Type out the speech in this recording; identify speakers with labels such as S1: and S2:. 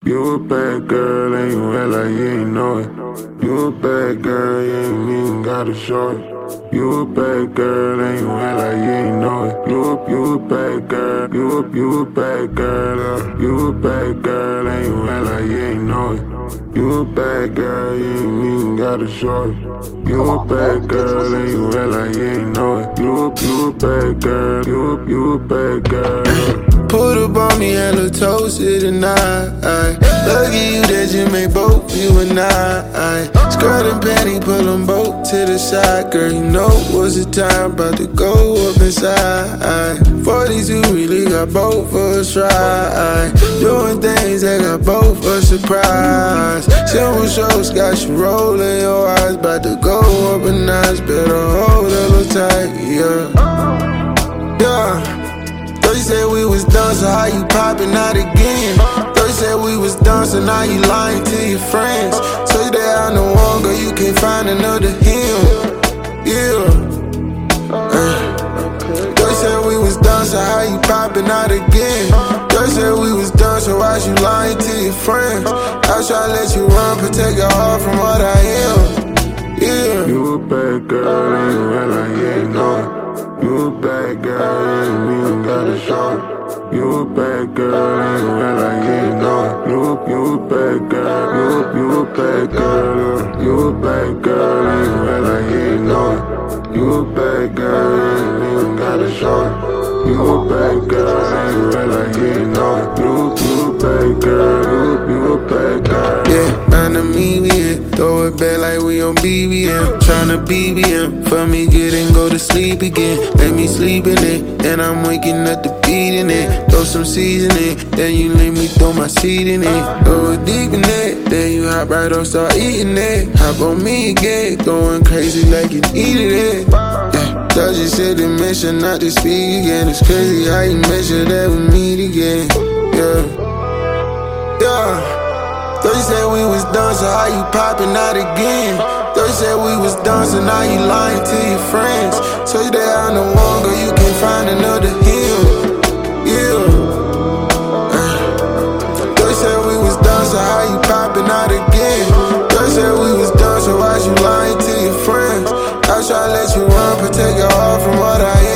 S1: You a bad girl and you act like you ain't know it. You a bad girl, you ain't even gotta show it. You a bad girl and you act like you ain't know it. You a bad girl, you a bad girl. You a bad girl and you act like you ain't know it. You a bad girl, you ain't even gotta show it. You a bad girl and you act like you ain't know it. You a bad girl, you a bad girl.
S2: Put up on me and look toasted tonight. Lucky you that you make both you and I. Skirt and panty, pull them both to the side. Girl, you know what's the time, about to go up inside. 42 really got both of us right. Doing things that got both of us surprised. Silver shows got you rolling your eyes, about to go up a notch. Better hold a little tight, yeah. Yeah. They said we was done, so how you poppin' out again? They said we was done, so now you lying to your friends. Say that I'm the one, girl, you can't find another him. Yeah. They said we was done, so how you poppin' out again? They said we was done, so why you lying to your friends? I try to let you run, protect your heart from what I am. Yeah.
S1: You a bad girl, and you act like you ain't know it. You a bad girl, you ain't even gotta show it. You a bad girl, and you act like you ain't know it. You a bad girl, you a bad girl. You a bad girl, and you act like you ain't know it. You a bad girl, you ain't even gotta show it. You a bad girl, and you act like you ain't know it. You a bad girl, you a bad girl.
S2: Yeah, round to meet me in, throw it back like we on BBM. Tryna BBM, for me good and go to sleep again. Let me sleep in it, and I'm waking up to beat in it. Throw some seasoning, then you let me throw my seed in it. Throw it deep in it, then you hop right up, start eating it. Hop on me again, going crazy like you needed it. Yeah, thought you said the mission not to speak again. It's crazy how you measure that we meet again. Yeah. Yeah. They said we was done, so how you poppin' out again? They said we was done, so now you lying to your friends. Say that I'm the one, girl, you can't find another him. Yeah. They said we was done, so how you poppin' out again? They said we was done, so why you lying to your friends? I try to let you run, protect your heart from what I